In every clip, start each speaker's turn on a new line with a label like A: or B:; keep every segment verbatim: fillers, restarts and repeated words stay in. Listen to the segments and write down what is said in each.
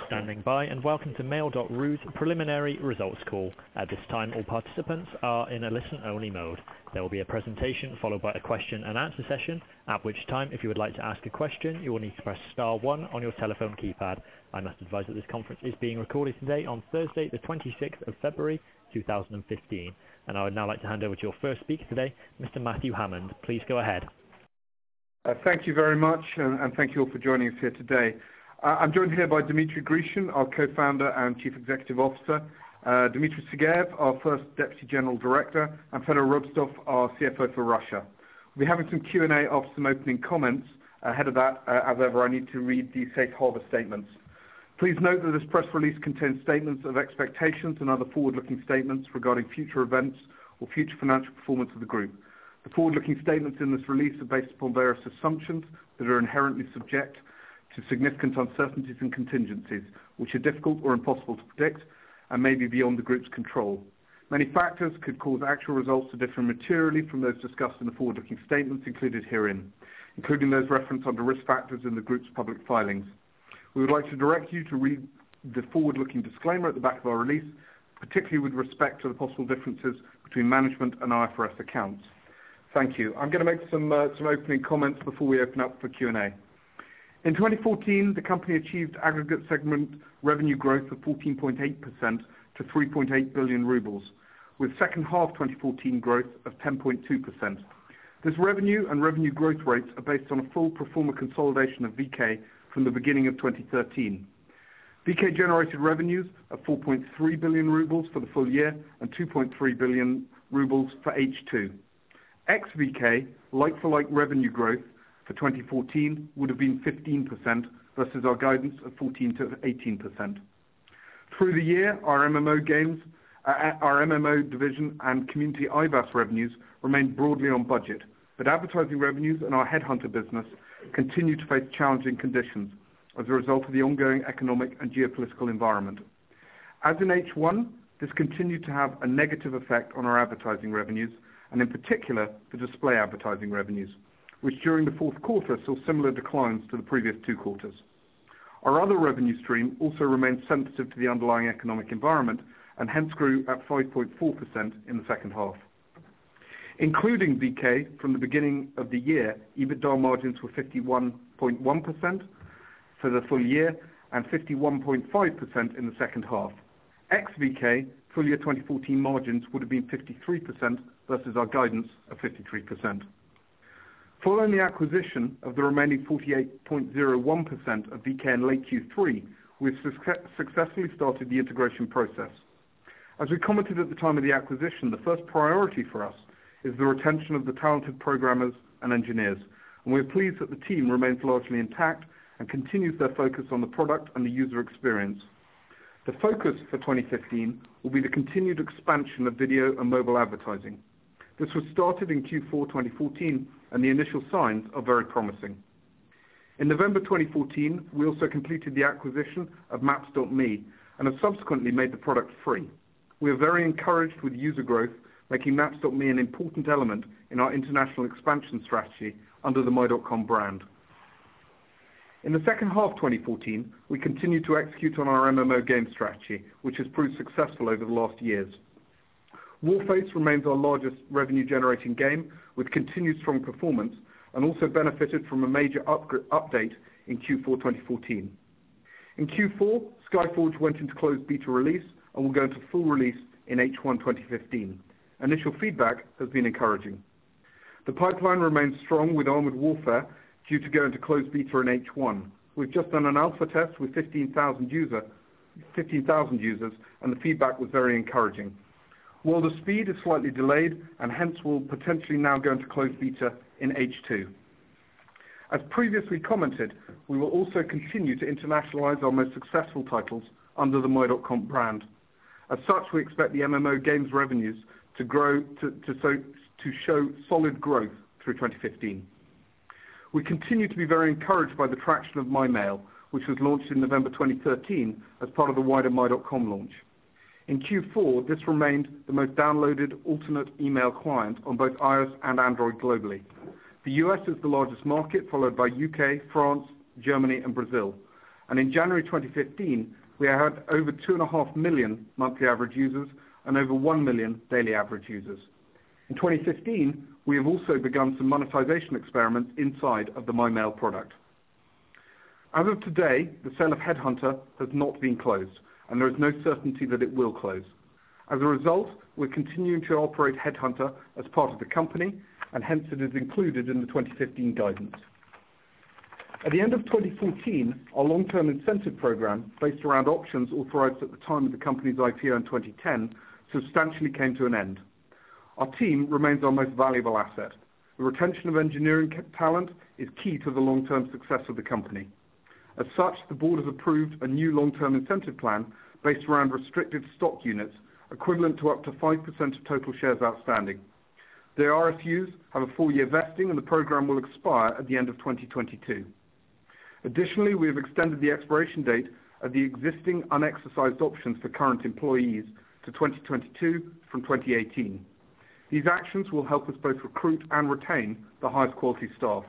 A: standing by, and welcome to Mail dot R U's preliminary results call. At this time, all participants are in a listen-only mode. There will be a presentation followed by a question and answer session, at which time, if you would like to ask a question, you will need to press star one on your telephone keypad. I must advise that this conference is being recorded today on Thursday, the twenty-sixth of February, two thousand fifteen. And I would now like to hand over to your first speaker today, Mister Matthew Hammond. Please go ahead.
B: Uh, thank you very much, and, and thank you all for joining us here today. Uh, I'm joined here by Dmitry Grushin, our co-founder and chief executive officer, uh, Dmitry Sergeyev, our first deputy general director, and Fedor Robstov, our C F O for Russia. We'll be having some Q and A after some opening comments. Ahead of that, uh, as ever, I need to read the safe harbor statements. Please note that this press release contains statements of expectations and other forward-looking statements regarding future events or future financial performance of the group. The forward-looking statements in this release are based upon various assumptions that are inherently subject to significant uncertainties and contingencies, which are difficult or impossible to predict and may be beyond the group's control. Many factors could cause actual results to differ materially from those discussed in the forward-looking statements included herein, including those referenced under risk factors in the group's public filings. We would like to direct you to read the forward-looking disclaimer at the back of our release, particularly with respect to the possible differences between management and I F R S accounts. Thank you. I'm going to make some, uh, some opening comments before we open up for Q and A. In twenty fourteen, the company achieved aggregate segment revenue growth of fourteen point eight percent to three point eight billion rubles, with second half twenty fourteen growth of ten point two percent. This revenue and revenue growth rates are based on a full pro forma consolidation of V K from the beginning of twenty thirteen. V K generated revenues of four point three billion rubles for the full year and two point three billion rubles for H two. Ex-V K, like-for-like revenue growth for twenty fourteen would have been fifteen percent versus our guidance of fourteen to eighteen percent. Through the year, our M M O games, uh, our M M O division and community I V A S revenues remained broadly on budget, but advertising revenues and our headhunter business continue to face challenging conditions as a result of the ongoing economic and geopolitical environment. As in H one, this continued to have a negative effect on our advertising revenues, and in particular the display advertising revenues, which during the fourth quarter saw similar declines to the previous two quarters. Our other revenue stream also remained sensitive to the underlying economic environment and hence grew at five point four percent in the second half. Including V K from the beginning of the year, EBITDA margins were fifty-one point one percent for the full year and fifty-one point five percent in the second half. Ex-V K, full year twenty fourteen margins would have been fifty-three percent versus our guidance of fifty-three percent. Following the acquisition of the remaining forty-eight point zero one percent of V K in late Q three, we've success- successfully started the integration process. As we commented at the time of the acquisition, the first priority for us is the retention of the talented programmers and engineers, and we're pleased that the team remains largely intact and continues their focus on the product and the user experience. The focus for twenty fifteen will be the continued expansion of video and mobile advertising. This was started in Q four twenty fourteen, and the initial signs are very promising. In November twenty fourteen, we also completed the acquisition of Maps dot me and have subsequently made the product free. We are very encouraged with user growth, making Maps dot me an important element in our international expansion strategy under the my dot com brand. In the second half of twenty fourteen, we continued to execute on our M M O game strategy, which has proved successful over the last years. Warface remains our largest revenue-generating game, with continued strong performance, and also benefited from a major upgrade, update in Q four twenty fourteen. In Q four, Skyforge went into closed beta release and will go into full release in H one twenty fifteen. Initial feedback has been encouraging. The pipeline remains strong with Armored Warfare, due to go into closed beta in H one. We've just done an alpha test with fifteen thousand user, fifteen thousand users, and the feedback was very encouraging. World of Speed is slightly delayed, and hence will potentially now go into closed beta in H two. As previously commented, we will also continue to internationalize our most successful titles under the my dot com brand. As such, we expect the M M O games revenues to grow to, to, so, to show solid growth through twenty fifteen. We continue to be very encouraged by the traction of MyMail, which was launched in November twenty thirteen as part of the wider my dot com launch. In Q four, this remained the most downloaded alternate email client on both iOS and Android globally. The U S is the largest market, followed by U K, France, Germany, and Brazil. and in January twenty fifteen, we had over two point five million monthly average users and over one million daily average users. In twenty fifteen, we have also begun some monetization experiments inside of the MyMail product. As of today, the sale of Headhunter has not been closed, and there is no certainty that it will close. As a result, we're continuing to operate Headhunter as part of the company, and hence it is included in the twenty fifteen guidance. At the end of twenty fourteen, our long-term incentive program, based around options authorized at the time of the company's I P O in twenty ten, substantially came to an end. Our team remains our most valuable asset. The retention of engineering talent is key to the long-term success of the company. As such, the board has approved a new long-term incentive plan based around restricted stock units, equivalent to up to five percent of total shares outstanding. The R S Us have a four-year vesting, and the program will expire at the end of twenty twenty-two. Additionally, we have extended the expiration date of the existing unexercised options for current employees to twenty twenty-two from twenty eighteen. These actions will help us both recruit and retain the highest quality staff.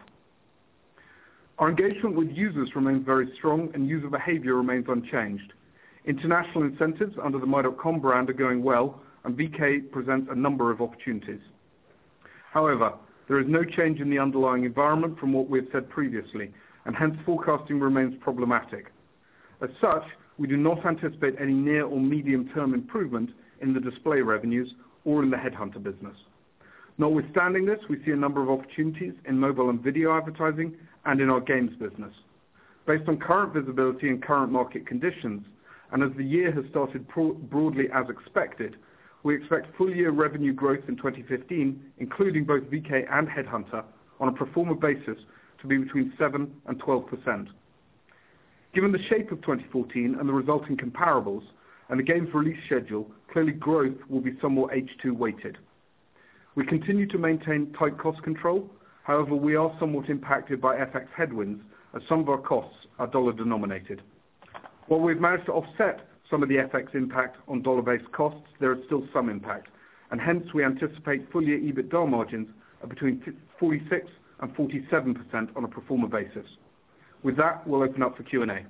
B: Our engagement with users remains very strong, and user behavior remains unchanged. International incentives under the my dot com brand are going well, and V K presents a number of opportunities. However, there is no change in the underlying environment from what we have said previously, and hence forecasting remains problematic. As such, we do not anticipate any near or medium-term improvement in the display revenues or in the Headhunter business. Notwithstanding this, we see a number of opportunities in mobile and video advertising and in our games business. Based on current visibility and current market conditions, and as the year has started pro- broadly as expected, we expect full-year revenue growth in twenty fifteen, including both V K and Headhunter, on a pro forma basis to be between seven and twelve percent. Given the shape of twenty fourteen and the resulting comparables, and the game's release schedule, clearly growth will be somewhat H two weighted. We continue to maintain tight cost control. However, we are somewhat impacted by F X headwinds, as some of our costs are dollar denominated. While we've managed to offset some of the F X impact on dollar-based costs, there is still some impact, and hence we anticipate full-year EBITDA margins of between forty-six and forty-seven percent on a pro forma basis. With that, we'll open up for Q and A.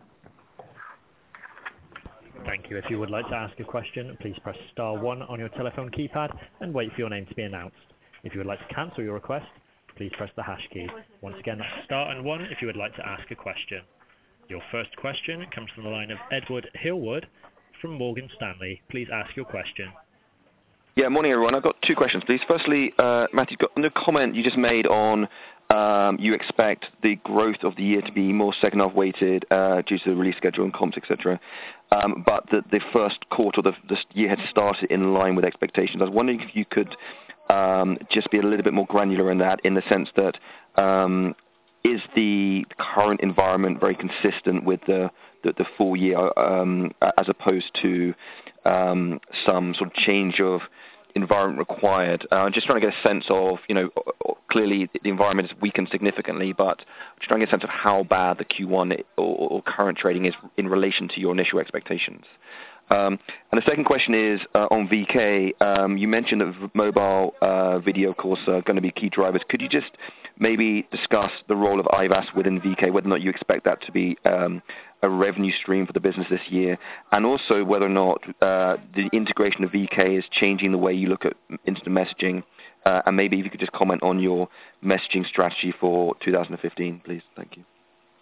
A: Thank you. If you would like to ask a question, please press star one on your telephone keypad and wait for your name to be announced. If you would like to cancel your request, please press the hash key. Once again, that's star and one if you would like to ask a question. Your first question comes from the line of Edward Hillwood from Morgan Stanley. Please ask your question.
C: Yeah, morning everyone. I've got two questions, please. Firstly, uh, Matthew, on the comment you just made on um, you expect the growth of the year to be more second half weighted uh, due to the release schedule and comps, et cetera. Um, but the, the first quarter of the, the year had started in line with expectations. I was wondering if you could um, just be a little bit more granular in that, in the sense that um, is the current environment very consistent with the, the, the full year um, as opposed to um, some sort of change of environment required? Uh, I'm just trying to get a sense of, you know, clearly the environment has weakened significantly, but just trying to get a sense of how bad the Q one or, or current trading is in relation to your initial expectations. Um, and the second question is uh, on V K. Um, you mentioned that mobile uh, video, of course, are going to be key drivers. Could you just maybe discuss the role of I V A S within V K, whether or not you expect that to be um, a revenue stream for the business this year, and also whether or not uh, the integration of V K is changing the way you look at instant messaging, uh, and maybe if you could just comment on your messaging strategy for two thousand fifteen, please. Thank you.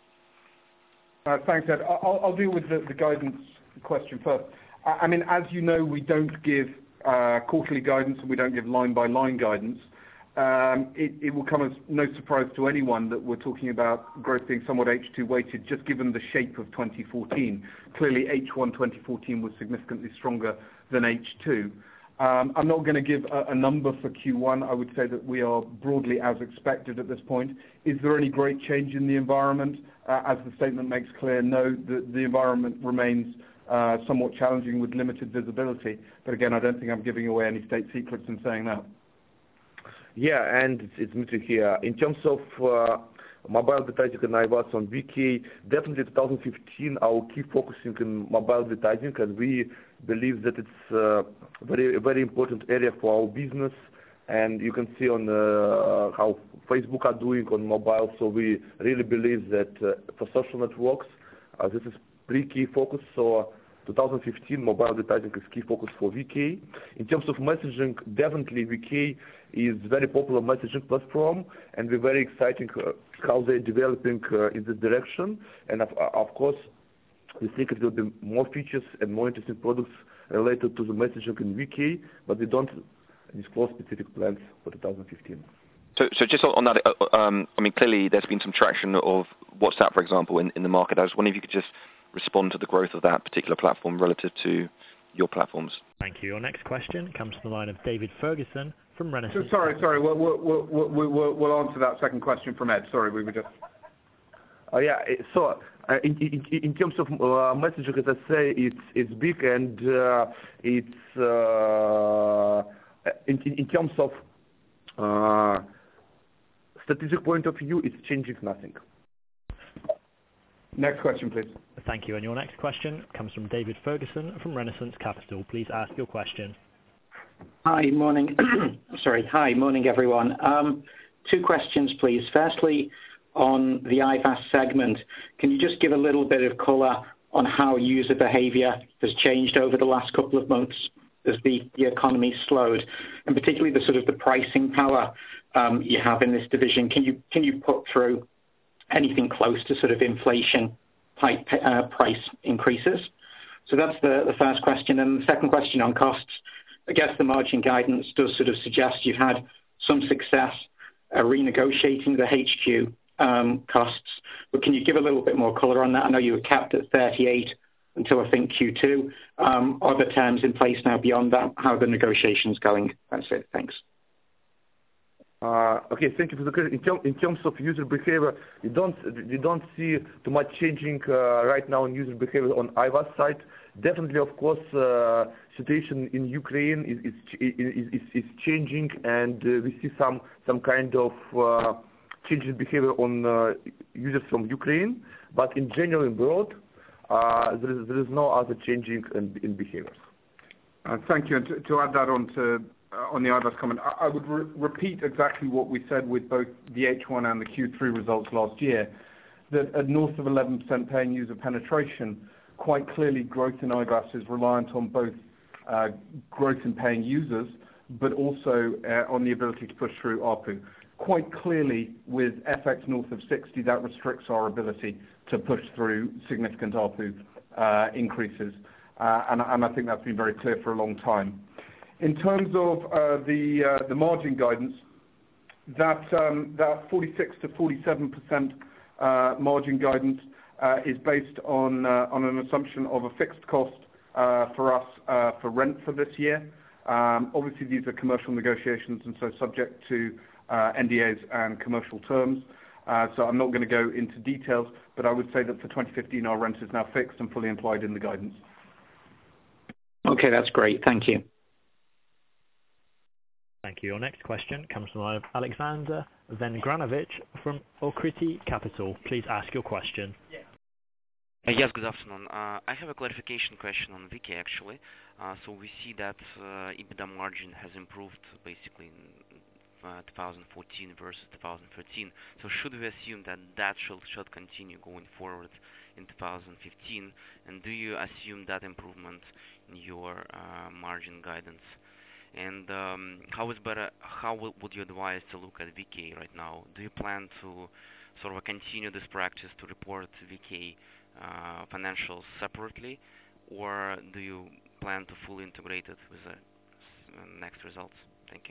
B: Uh, thanks, Ed. I'll, I'll deal with the, the guidance question first. I, I mean, as you know, we don't give uh, quarterly guidance and we don't give line-by-line guidance. Um, it, it will come as no surprise to anyone that we're talking about growth being somewhat H two weighted, just given the shape of twenty fourteen. Clearly, H one twenty fourteen was significantly stronger than H two. Um, I'm not going to give a, a number for Q one. I would say that we are broadly as expected at this point. Is there any great change in the environment? Uh, as the statement makes clear, no, the, the environment remains uh, somewhat challenging with limited visibility. But again, I don't think I'm giving away any state secrets in saying that.
D: Yeah, and it's, it's Dmitry here. In terms of uh, mobile advertising and I V A S on V K, definitely twenty fifteen our key focusing in mobile advertising, and we believe that it's a very, very important area for our business. And you can see on uh, how Facebook are doing on mobile, so we really believe that uh, for social networks, Uh, this is pre-key focus, so twenty fifteen mobile advertising is key focus for V K. In terms of messaging, definitely V K is very popular messaging platform, and we're very excited uh, how they're developing uh, in this direction. And of, of course, we think it will be more features and more interesting products related to the messaging in V K, but we don't disclose specific plans for twenty fifteen.
C: So, so just on that, uh, um, I mean, clearly there's been some traction of WhatsApp, for example, in, in the market. I was wondering if you could just respond to the growth of that particular platform relative to your platforms.
A: Thank you. Your next question comes from the line of David Ferguson from Renaissance.
B: So, sorry, sorry. We'll, we'll, we'll, we'll, we'll answer that second question from Ed. Sorry, we were just...
D: Uh, yeah, so uh, in, in, in terms of uh, messaging, as I say, it's it's big, and uh, it's uh, in, in terms of uh, strategic point of view, it's changing nothing.
B: Next question, please.
A: Thank you. And your next question comes from David Ferguson from Renaissance Capital. Please ask your question.
E: Hi, morning. Sorry. Hi, morning, everyone. Um, two questions, please. Firstly, on the I V A S segment, can you just give a little bit of color on how user behavior has changed over the last couple of months as the, the economy slowed, and particularly the sort of the pricing power um, you have in this division? Can you can you put through anything close to sort of inflation type uh, price increases? So that's the, the first question. And the second question on costs, I guess the margin guidance does sort of suggest you've had some success uh, renegotiating the H Q um, costs, but can you give a little bit more color on that? I know you were capped at thirty-eight until I think Q two. Um, are there terms in place now beyond that? How are the negotiations going? That's it. Thanks.
D: Uh, okay, thank you for the question. In, term, in terms of user behavior, we don't we don't see too much changing uh, right now in user behavior on I V A S side. Definitely, of course, uh, situation in Ukraine is is is, is, is changing, and uh, we see some some kind of uh, changing behavior on uh, users from Ukraine. But in general, in broad, uh, there is there is no other changing in, in behaviors.
B: Uh, thank you. And to, to add that on to uh, on the I V A S comment, I, I would re- repeat exactly what we said with both the H one and the Q three results last year, that at north of eleven percent paying user penetration, quite clearly growth in I V A S is reliant on both uh, growth in paying users, but also uh, on the ability to push through A R P U. Quite clearly, with F X north of sixty, that restricts our ability to push through significant A R P U uh, increases. Uh, and, and I think that's been very clear for a long time. In terms of uh, the uh, the margin guidance, that um, that forty-six to forty-seven percent uh, margin guidance uh, is based on uh, on an assumption of a fixed cost uh, for us uh, for rent for this year. Um, obviously, these are commercial negotiations, and so subject to uh, N D As and commercial terms. Uh, so I'm not going to go into details, but I would say that for twenty fifteen, our rent is now fixed and fully implied in the guidance.
E: Okay, that's great. Thank you.
A: Thank you. Your next question comes from the line of Alexander Vengranovich from Okriti Capital. Please ask your question.
F: Yeah. Uh, yes, good afternoon. Uh, I have a clarification question on V K actually. Uh, so we see that uh, EBITDA margin has improved basically in uh, twenty fourteen versus twenty thirteen. So should we assume that that should, should continue going forward in twenty fifteen? And do you assume that improvement in your uh, margin guidance? And um, how is better? How w- would you advise to look at V K right now? Do you plan to sort of continue this practice to report V K uh, financials separately, or do you plan to fully integrate it with the uh, next results? Thank you.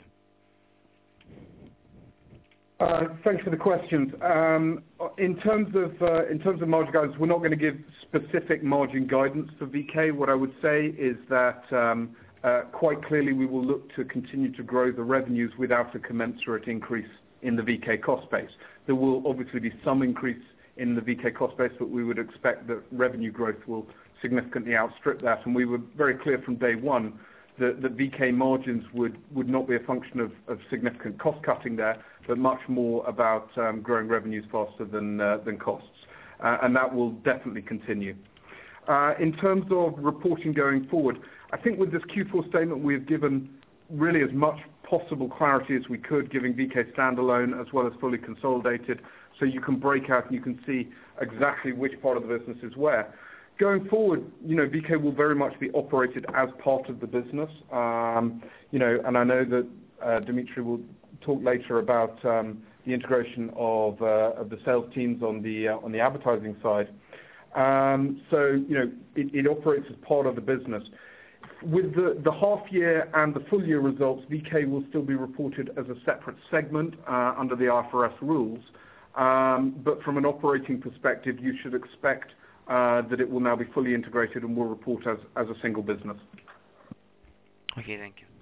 B: Uh, thanks for the questions. Um, in terms of uh, in terms of margin guidance, we're not going to give specific margin guidance for V K. What I would say is that um, uh, quite clearly we will look to continue to grow the revenues without a commensurate increase in the V K cost base. There will obviously be some increase in the V K cost base, but we would expect that revenue growth will significantly outstrip that. And we were very clear from day one that the V K margins would, would not be a function of, of significant cost cutting there, but much more about um, growing revenues faster than uh, than costs, uh, and that will definitely continue. Uh, in terms of reporting going forward, I think with this Q four statement we have given really as much possible clarity as we could, giving V K standalone as well as fully consolidated, so you can break out and you can see exactly which part of the business is where. Going forward, you know, V K will very much be operated as part of the business, um, you know, and I know that uh, Dimitri will talk later about um, the integration of, uh, of the sales teams on the uh, on the advertising side. Um, so, you know, it, it operates as part of the business. With the, the half year and the full year results, V K will still be reported as a separate segment uh, under the I F R S rules. Um, but from an operating perspective, you should expect uh, that it will now be fully integrated and will report as, as a single business.
F: Okay, thank you.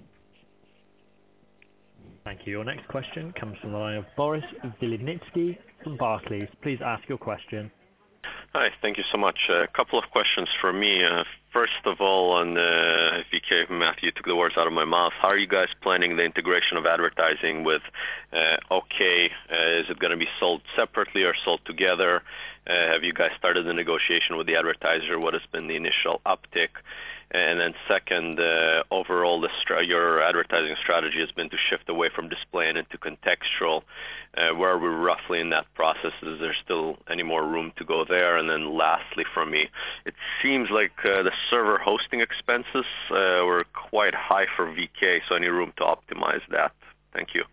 A: Thank you. Your next question comes from the line of Boris Vilivnitsky from Barclays. Please ask your question.
G: Hi, thank you so much. A couple of questions from me. Uh, first of all, on uh, V K, Matthew took the words out of my mouth. How are you guys planning the integration of advertising with uh, OK? Uh, is it going to be sold separately or sold together? Uh, have you guys started the negotiation with the advertiser? What has been the initial uptick? And then second, uh, overall, the stra- your advertising strategy has been to shift away from display and into contextual. Uh, where are we roughly in that process? Is there still any more room to go there? And then lastly from me, it seems like uh, the server hosting expenses uh, were quite high for V K, so any room to optimize that? Thank you.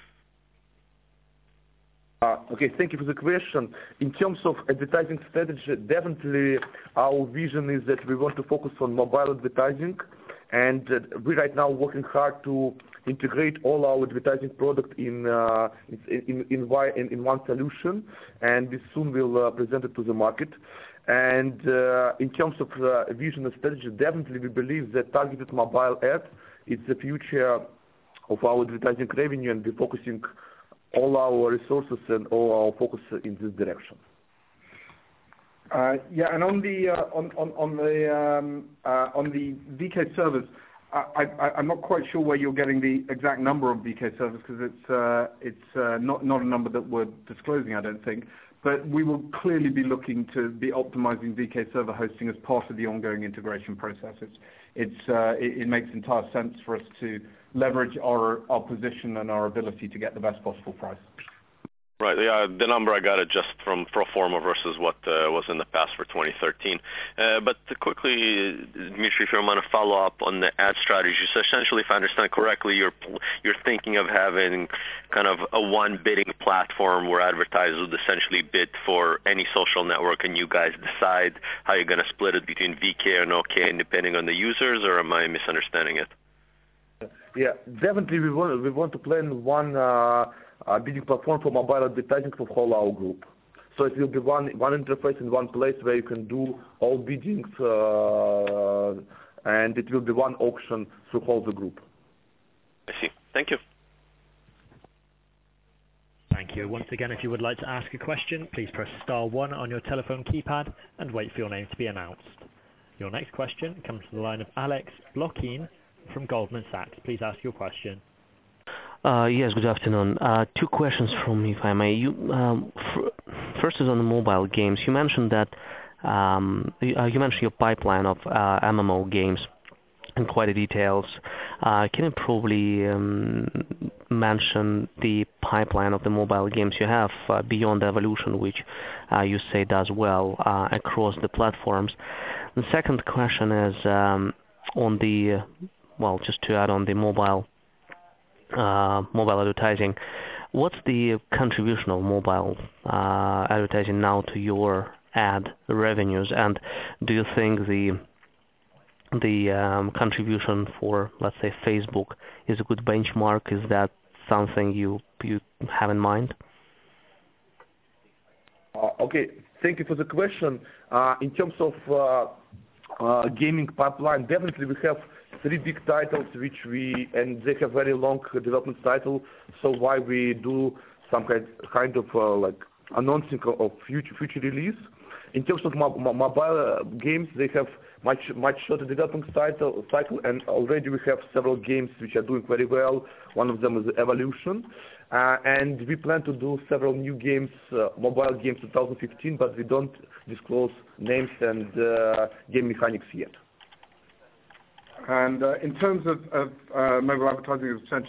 D: Uh, okay, thank you for the question. In terms of advertising strategy, definitely our vision is that we want to focus on mobile advertising, and uh, we're right now working hard to integrate all our advertising product in uh, in, in, in, in, in one solution, and we soon will uh, present it to the market. And uh, in terms of uh, vision and strategy, definitely we believe that targeted mobile ad is the future of our advertising revenue, and we're focusing all our resources and all our focus in this direction.
B: Uh, yeah, and on the uh, on, on on the um, uh, on the V K servers, I, I, I'm not quite sure where you're getting the exact number of V K servers, because it's uh, it's uh, not not a number that we're disclosing, I don't think. But we will clearly be looking to be optimizing V K server hosting as part of the ongoing integration process. It's, it's uh, it, it makes entire sense for us to leverage our our position and our ability to get the best possible price.
G: Right. Yeah, the number I got it just from pro forma versus what uh, was in the past for twenty thirteen. Uh, but to quickly, Dimitri, if you want to follow up on the ad strategy, so essentially, if I understand correctly, you're you're thinking of having kind of a one bidding platform where advertisers would essentially bid for any social network, and you guys decide how you're going to split it between V K and OK, depending on the users, or am I misunderstanding it?
D: Yeah, definitely we want we want to plan one uh, uh, bidding platform for mobile advertising for whole our group. So it will be one one interface in one place where you can do all biddings, uh, and it will be one auction through whole the group.
G: I see. Thank you.
A: Thank you. Once again, if you would like to ask a question, please press star one on your telephone keypad and wait for your name to be announced. Your next question comes from the line of Alex Blokin from Goldman Sachs. Please ask your question.
H: Uh, yes, good afternoon. Uh, two questions from me, if I may. You, um, first is on the mobile games. You mentioned that um, you, uh, you mentioned your pipeline of uh, M M O games in quite a details. Uh, can you probably um, mention the pipeline of the mobile games you have uh, beyond Evolution, which uh, you say does well uh, across the platforms? The second question is um, on the Well, just to add on the mobile uh, mobile advertising, what's the contribution of mobile uh, advertising now to your ad revenues? And do you think the the um, contribution for, let's say, Facebook is a good benchmark? Is that something you you have in mind?
D: Uh, okay, thank you for the question. Uh, in terms of uh, uh, gaming pipeline, definitely we have three big titles which we, and they have very long development cycle, so why we do some kind, kind of uh, like announcing of future future release. In terms of mo mo mobile uh, games, they have much much shorter development cycle, cycle, and already we have several games which are doing very well. One of them is Evolution, uh, and we plan to do several new games, uh, mobile games twenty fifteen, but we don't disclose names and uh, game mechanics yet.
B: And uh, in terms of, of uh, mobile advertising as a percentage,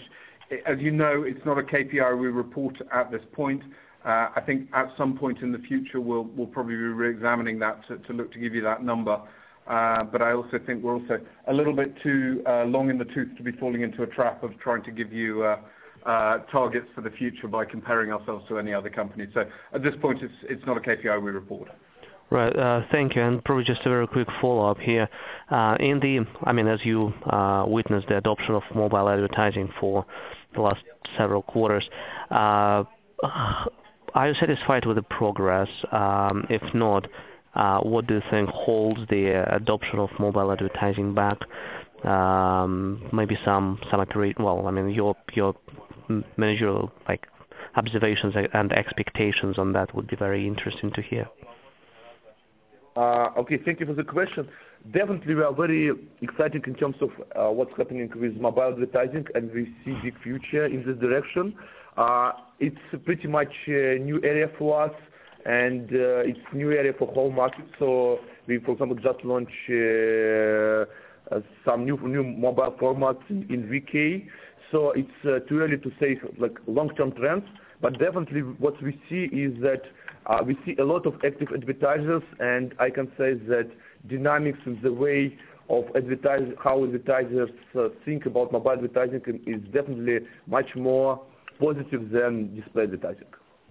B: as you know, it's not a K P I we report at this point. Uh, I think at some point in the future we'll, we'll probably be re-examining that to, to look to give you that number. Uh, but I also think we're also a little bit too uh, long in the tooth to be falling into a trap of trying to give you uh, uh, targets for the future by comparing ourselves to any other company. So at this point, it's, it's not a K P I we report.
H: Right. Uh, thank you. And probably just a very quick follow-up here. Uh, in the, I mean, as you uh, witnessed the adoption of mobile advertising for the last several quarters, uh, are you satisfied with the progress? Um, if not, uh, what do you think holds the uh, adoption of mobile advertising back? Um, maybe some some accurate, well, I mean, your your managerial like observations and expectations on that would be very interesting to hear.
D: Uh, okay, thank you for the question. Definitely, we are very excited in terms of uh, what's happening with mobile advertising, and we see big future in this direction. Uh, it's pretty much a new area for us, and uh, it's new area for whole market. So we, for example, just launched uh, uh, some new new mobile formats in, in V K. So it's uh, too early to say like long-term trends, but definitely what we see is that uh, we see a lot of active advertisers, and I can say that dynamics in the way of advertising, how advertisers uh, think about mobile advertising is definitely much more positive than display advertising.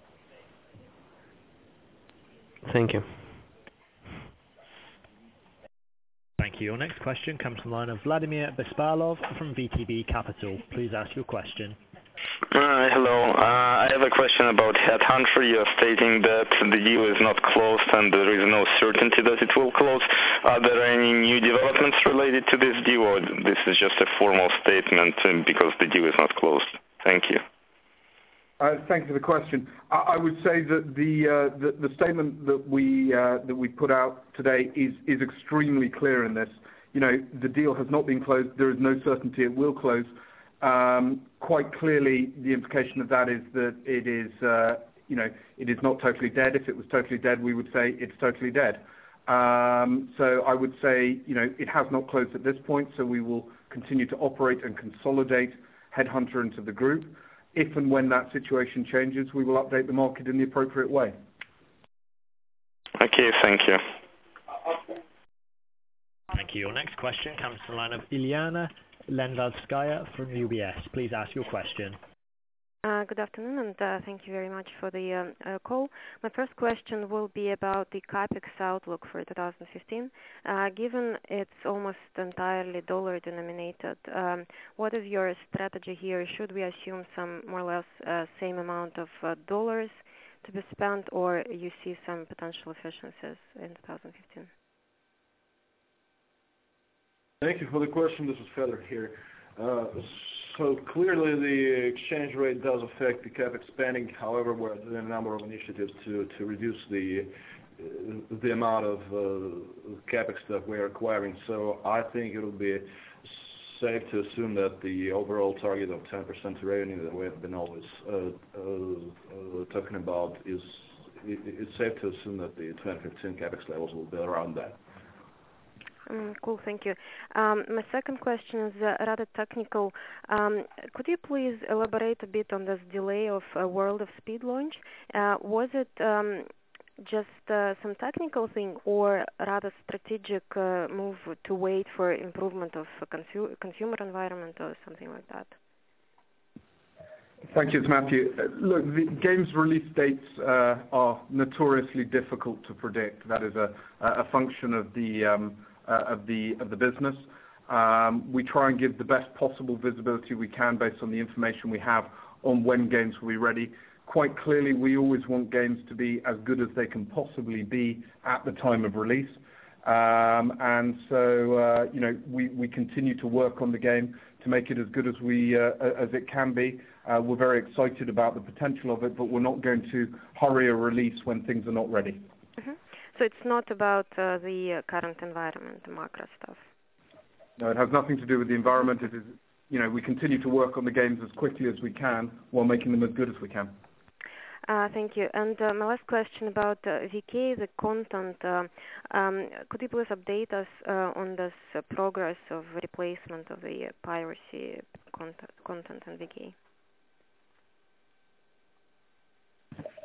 H: Thank you.
A: Thank you. Your next question comes from the line of Vladimir Bespalov from V T B Capital. Please ask your question.
I: Uh, hello. Uh, I have a question about Headhunter. You're stating that the deal is not closed and there is no certainty that it will close. Are there any new developments related to this deal, or this is just a formal statement because the deal is not closed? Thank you.
B: Uh, thank you for the question. I, I would say that the, uh, the the statement that we uh, that we put out today is is extremely clear in this. You know, the deal has not been closed. There is no certainty it will close. Um, quite clearly, the implication of that is that it is, uh, you know, it is not totally dead. If it was totally dead, we would say it's totally dead. Um, so I would say, you know, it has not closed at this point. So we will continue to operate and consolidate Headhunter into the group. If and when that situation changes, we will update the market in the appropriate way.
I: Okay, thank you.
A: Thank you. Your next question comes from the line of Ilyana Lenvadskaya from U B S. Please ask your question.
J: Uh, good afternoon, and uh, thank you very much for the uh, uh, call. My first question will be about the CapEx outlook for two thousand fifteen. Uh, given it's almost entirely dollar denominated, um, what is your strategy here? Should we assume some more or less uh, same amount of uh, dollars to be spent, or you see some potential efficiencies in two thousand fifteen?
K: Thank you for the question. This is Fedor here. Uh, so clearly the exchange rate does affect the CapEx spending. However, we're doing a number of initiatives to, to reduce the uh, the amount of uh, CapEx that we're acquiring. So I think it will be safe to assume that the overall target of ten percent revenue that we have been always uh, uh, uh, talking about is, it, it's safe to assume that the twenty fifteen CapEx levels will be around that.
J: Mm, cool, thank you. Um, my second question is uh, rather technical. Um, could you please elaborate a bit on this delay of uh, World of Speed launch? Uh, was it um, just uh, some technical thing, or rather strategic uh, move to wait for improvement of a consu- consumer environment or something like that?
B: Thank you, it's Matthew. Uh, look, the games release dates uh, are notoriously difficult to predict. That is a, a function of the um, uh, of the of the business. Um, we try and give the best possible visibility we can based on the information we have on when games will be ready. Quite clearly, we always want games to be as good as they can possibly be at the time of release. Um, and so, uh, you know, we, we continue to work on the game to make it as good as we uh, as it can be. Uh, we're very excited about the potential of it, but we're not going to hurry a release when things are not ready.
J: Mm-hmm. So it's not about uh, the uh, current environment, the macro stuff.
B: No, it has nothing to do with the environment. It is, you know, we continue to work on the games as quickly as we can while making them as good as we can.
J: Uh, thank you. And uh, my last question about uh, V K, the content. Uh, um, could you please update us uh, on this uh, progress of replacement of the uh, piracy content, content in V K?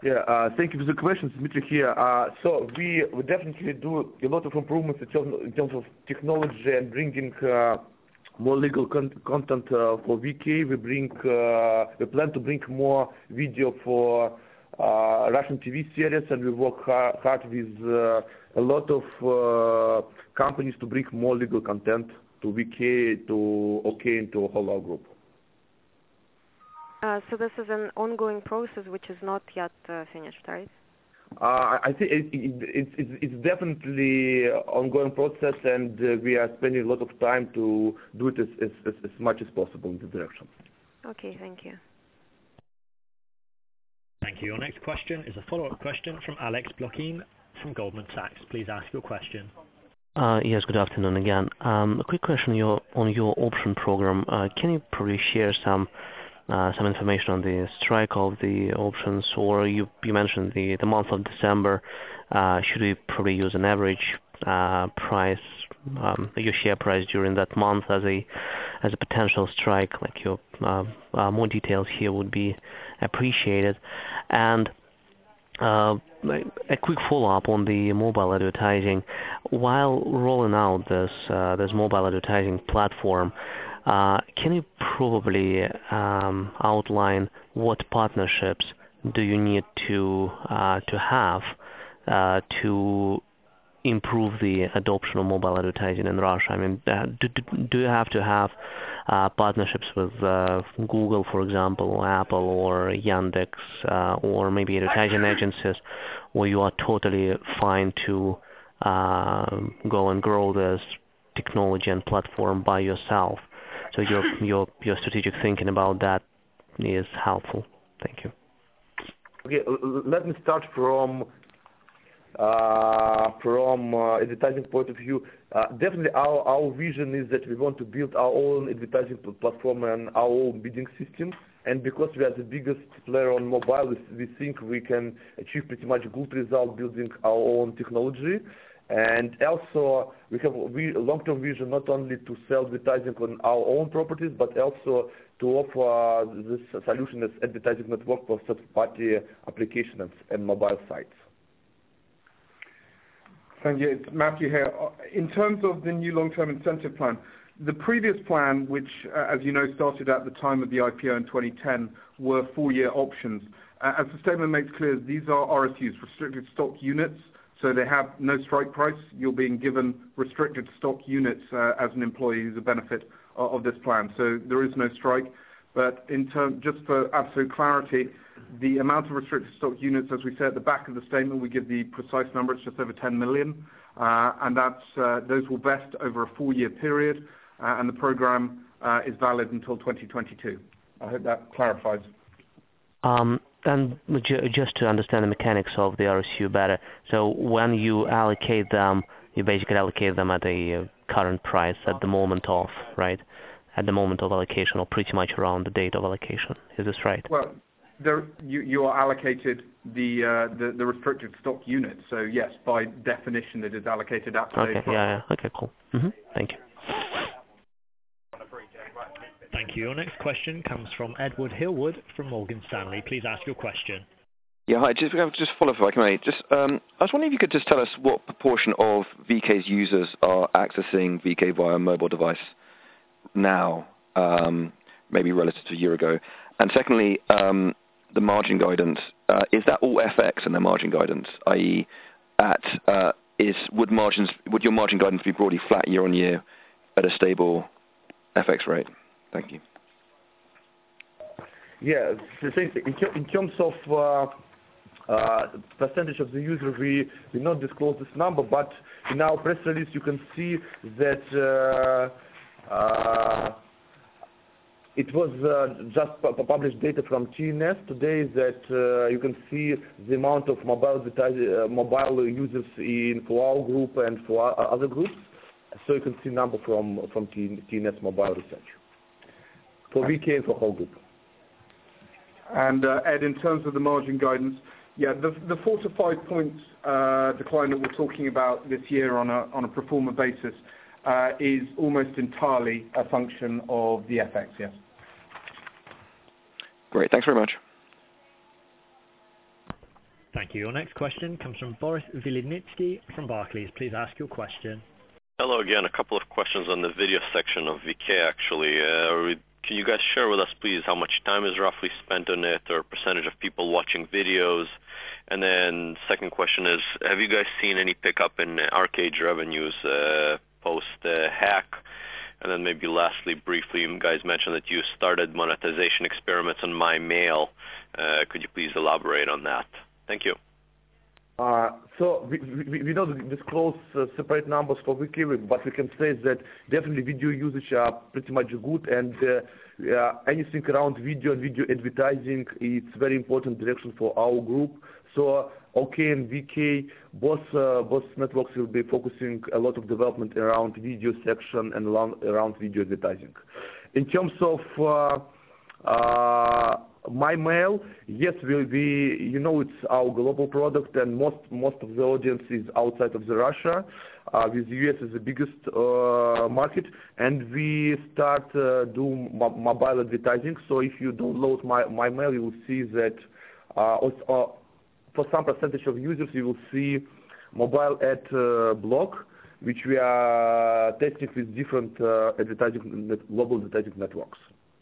D: Yeah, uh, thank you for the questions, Dmitry here. Uh, so we, we definitely do a lot of improvements in terms, in terms of technology and bringing uh, more legal con content uh, for V K. We bring, uh, we plan to bring more video for uh, Russian T V series, and we work hard, hard with uh, a lot of uh, companies to bring more legal content to V K, to OK, and to whole our group.
J: Uh, so this is an ongoing process which is not yet uh, finished, right?
D: Uh, I think it, it, it, it's, it's definitely an ongoing process, and uh, we are spending a lot of time to do it as, as, as, as much as possible in this direction.
J: Okay, thank you.
A: Thank you. Your next question is a follow-up question from Alex Blokin from Goldman Sachs. Please ask your question.
H: Uh, yes, good afternoon again. Um, a quick question on your, on your option program. Uh, can you probably share some Uh, some information on the strike of the options, or you, you mentioned the, the month of December. Uh, should we probably use an average uh, price, um, your share price during that month as a as a potential strike? Like your uh, uh, more details here would be appreciated. And uh, a quick follow-up on the mobile advertising. While rolling out this uh, this mobile advertising platform, Uh, can you probably um, outline what partnerships do you need to uh, to have uh, to improve the adoption of mobile advertising in Russia? I mean, uh, do, do you have to have uh, partnerships with uh, Google, for example, or Apple, or Yandex, uh, or maybe advertising agencies, or you are totally fine to uh, go and grow this technology and platform by yourself? So your your your strategic thinking about that is helpful. Thank you.
D: Okay, let me start from uh, from uh, advertising point of view. Uh, definitely, our our vision is that we want to build our own advertising platform and our own bidding system. And because we are the biggest player on mobile, we, we think we can achieve pretty much good result building our own technology. And also, we have a long-term vision not only to sell advertising on our own properties, but also to offer this solution as advertising network for third-party applications and mobile sites.
B: Thank you. It's Matthew here. In terms of the new long-term incentive plan, the previous plan, which, uh, as you know, started at the time of the I P O in twenty ten, were four-year options. Uh, as the statement makes clear, these are R S Us, restricted stock units. So they have no strike price. You're being given restricted stock units uh, as an employee as a benefit of, of this plan. So there is no strike. But in term, just for absolute clarity, the amount of restricted stock units, as we say at the back of the statement, we give the precise number. It's just over ten million. Uh, and that's, uh, those will vest over a four-year period. Uh, and the program uh, is valid until twenty twenty-two. I hope that clarifies.
H: Um. And just to understand the mechanics of the R S U better, so when you allocate them, you basically allocate them at a current price at the moment of, right? At the moment of allocation, or pretty much around the date of allocation. Is this right?
B: Well, there, you, you are allocated the, uh, the the restricted stock unit. So yes, by definition, it is allocated at today's
H: Okay.
B: price.
H: Yeah. Yeah. Okay. Cool. Mm-hmm. Thank you.
A: Thank you. Your next question comes from Edward Hillwood from Morgan Stanley. Please ask your question.
C: Yeah, hi. Just, just follow up if I can. Just, um, I was wondering if you could just tell us what proportion of V K's users are accessing V K via a mobile device now, um, maybe relative to a year ago. And secondly, um, the margin guidance, uh, is that all F X in the margin guidance, that is, at uh, is would margins would your margin guidance be broadly flat year on year at a stable F X rate? Thank you.
D: Yeah, in terms of uh, uh, percentage of the users, we will not disclose this number, but in our press release you can see that uh, uh, it was uh, just published data from T N S today that uh, you can see the amount of mobile uh, mobile users in for our group and for other groups. So you can see number from from T N S mobile research for V K and for whole group.
B: And uh, Ed, in terms of the margin guidance, yeah, the, the four to five points uh, decline that we're talking about this year on a on a pro forma basis uh, is almost entirely a function of the F X. Yes.
C: Great. Thanks very much.
A: Thank you. Your next question comes from Boris Vilnitsky from Barclays. Please ask your question.
G: Hello again. A couple of questions on the video section of V K actually. Uh, can you guys share with us please how much time is roughly spent on it or percentage of people watching videos? And then second question is, have you guys seen any pickup in arcade revenues uh, post uh, hack? And then maybe lastly, briefly, you guys mentioned that you started monetization experiments on MyMail. Uh, could you please elaborate on that? Thank you.
D: Uh, so we, we, we don't disclose uh, separate numbers for Wiki, but we can say that definitely video usage are pretty much good, and uh, uh, anything around video and video advertising is very important direction for our group. So O K and V K, both uh, both networks will be focusing a lot of development around video section and around video advertising. In terms of uh, uh, MyMail, yes, we, we, you know, it's our global product, and most most of the audience is outside of the Russia, uh, with the U S as the biggest uh, market, and we start uh, do mo mobile advertising. So if you download my MyMail, you will see that uh, also, uh, for some percentage of users, you will see mobile ad uh, block, which we are testing with different uh, advertising net global advertising networks.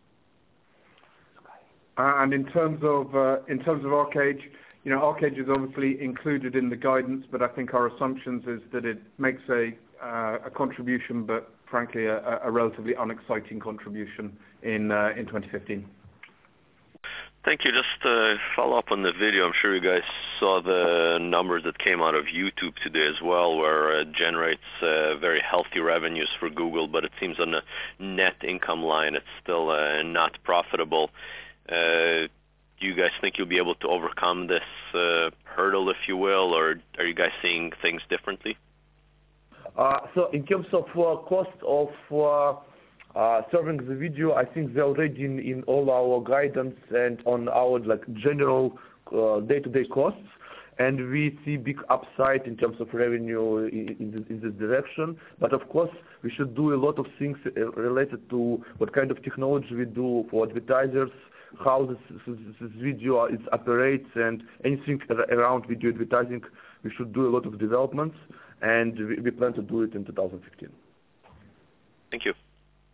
B: Uh, and in terms of uh, in terms of Arcade, you know, Arcade is obviously included in the guidance, but I think our assumptions is that it makes a uh, a contribution, but frankly a, a relatively unexciting contribution in uh, in twenty fifteen.
G: Thank you. Just to follow up on the video, I'm sure you guys saw the numbers that came out of YouTube today as well, where it generates uh, very healthy revenues for Google, but it seems on the net income line it's still uh, not profitable. Uh, do you guys think you'll be able to overcome this uh, hurdle, if you will, or are you guys seeing things differently?
D: Uh, so in terms of uh, cost of uh, uh, serving the video, I think they're already in, in all our guidance and on our like general uh, day-to-day costs, and we see big upside in terms of revenue in, in, this, in this direction. But of course, we should do a lot of things related to what kind of technology we do for advertisers, how this, this, this video is operates, and anything around video advertising. We should do a lot of developments, and we, we plan to do it in two thousand fifteen.
G: Thank you.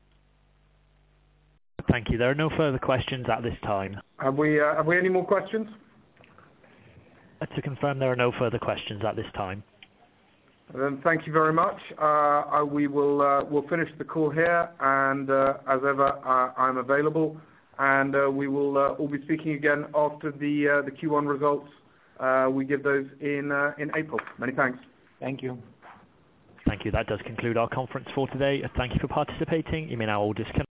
A: Thank you. There are no further questions at this time.
B: Have we uh, have we any more questions?
A: Uh, to confirm, there are no further questions at this time.
B: Then thank you very much. Uh, we will uh, we'll finish the call here, and uh, as ever, uh, I'm available. And uh, we will uh, all be speaking again after the uh, the Q one results. Uh, we give those in uh, in April. Many thanks.
L: Thank you.
A: Thank you. That does conclude our conference for today. Thank you for participating. You may now all disconnect.